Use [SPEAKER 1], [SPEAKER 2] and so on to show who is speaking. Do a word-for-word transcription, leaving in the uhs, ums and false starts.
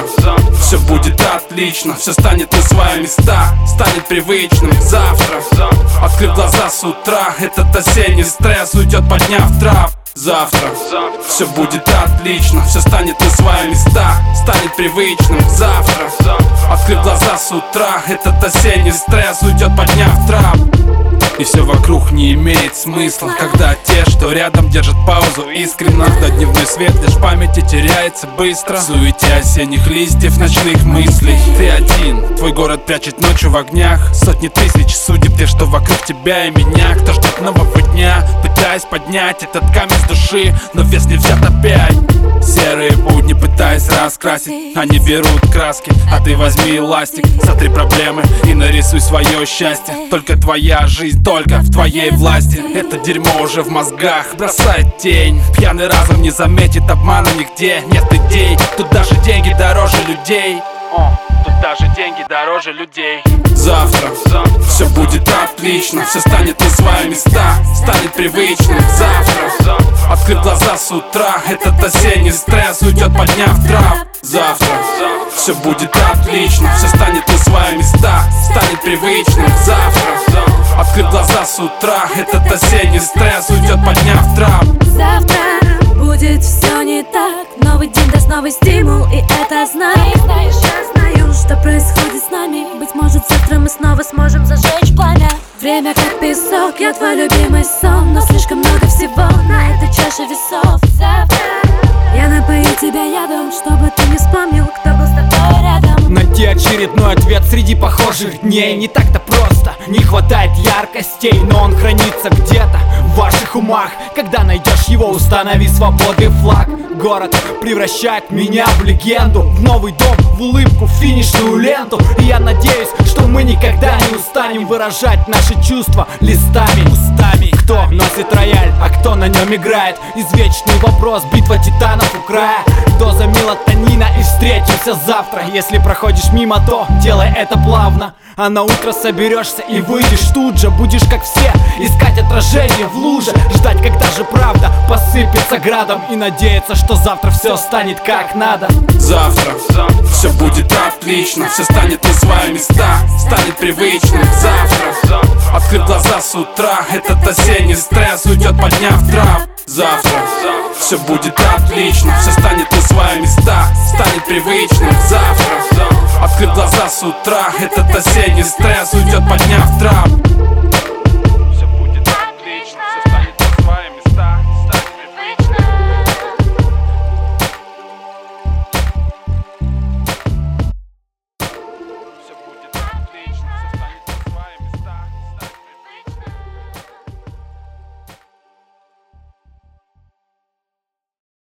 [SPEAKER 1] все будет отлично, все станет на свои места, станет привычным завтра. Открыв глаза с утра, этот осенний стресс уйдет, подняв трав. Завтра все будет отлично, все станет на свои места, станет привычным завтра. Открыв глаза с утра, этот осенний стресс уйдет, подняв трав. И все вокруг не имеет смысла, когда те, что рядом, держат паузу искренно. Когда дневной свет лишь в памяти теряется быстро, в суете осенних листьев, ночных мыслей. Ты один, твой город прячет ночью в огнях, сотни тысяч судеб, те, что вокруг тебя и меня. Кто ждет нового дня, пытаясь поднять этот камень с души, но вес не взят опять. Серые будни пытаясь раскрасить, они берут краски, а ты возьми ластик, сотри проблемы и нарисуй свое счастье. Только твоя жизнь, только в твоей власти. Это дерьмо уже в мозгах бросает тень. Пьяный разум не заметит обмана нигде. Нет идей, тут даже деньги дороже людей. О, тут даже деньги дороже людей. Завтра все будет отлично, все станет на свои места, станет привычным завтра. Открыв глаза с утра, этот осенний стресс уйдет, подняв трав. Завтра все будет отлично, все станет на свои места, станет привычным завтра. Открыв глаза с утра, этот осенний стресс уйдет, подняв трав.
[SPEAKER 2] Завтра будет все не так, новый день даст новый стимул, и это знай. Знаешь, я знаю, что происходит с нами. Быть может, завтра мы снова сможем зажечь пламя. Время как песок, я твой любимый сон, но слишком много всего на этой чаше весов. Завтра я напою тебя ядом, чтобы ты не вспомнил, кто был с тобой рядом.
[SPEAKER 3] Найти очередной ответ среди похожих дней не так-то просто. Не хватает яркостей, но он хранится где-то в ваших умах. Когда найдешь его, установи свободы флаг. Город превращает меня в легенду, в новый дом, в улыбку, в финишную ленту. И я надеюсь, что мы никогда не устанем выражать наши чувства листами, устами. Кто носит рояль, а кто на нем играет? Извечный вопрос, битва титанов у края. Доза мелатонина и встретимся завтра. Если проходишь мимо, то делай это плавно, а на утро соберешься и выйдешь тут же. Будешь как все, искать отражение в луже, ждать, когда же правда посыпется градом, и надеяться, что завтра все станет как надо.
[SPEAKER 1] Завтра все будет отлично, все станет на свои места, станет привычным завтра. Открыв глаза с утра, этот осенний стресс уйдет, подняв трав. Завтра все будет отлично, все станет на свои места, станет привычным завтра. Открыв глаза с утра, этот осенний стресс уйдет, подняв трав.